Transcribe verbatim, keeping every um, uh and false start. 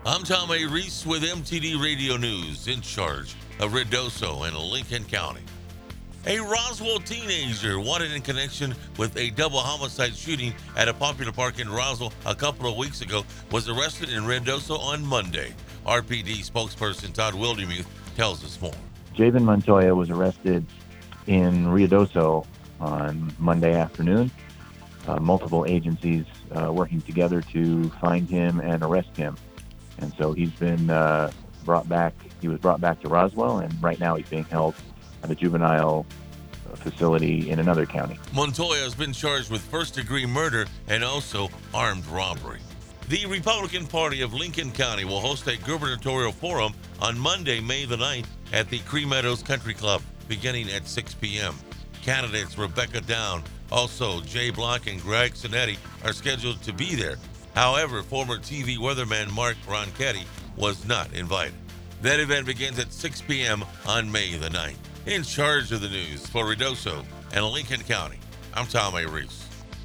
I'm Tom A. Reese with M T D Radio News, in charge of Ruidoso and Lincoln County. A Roswell teenager wanted in connection with a double homicide shooting at a popular park in Roswell a couple of weeks ago was arrested in Ruidoso on Monday. R P D spokesperson Todd Wildermuth tells us more. Javen Montoya was arrested in Ruidoso on Monday afternoon. Uh, multiple agencies uh, working together to find him and arrest him. And so he's been uh, brought back. He was brought back to Roswell, and right now he's being held at a juvenile facility in another county. Montoya has been charged with first-degree murder and also armed robbery. The Republican Party of Lincoln County will host a gubernatorial forum on Monday, May the ninth at the Cree Meadows Country Club, beginning at six p.m. Candidates Rebecca Down, also Jay Block and Greg Sinetti are scheduled to be there. However, former T V weatherman Mark Ronchetti was not invited. That event begins at six p.m. on May the ninth. In charge of the news for Ruidoso and Lincoln County, I'm Tom A. Reese.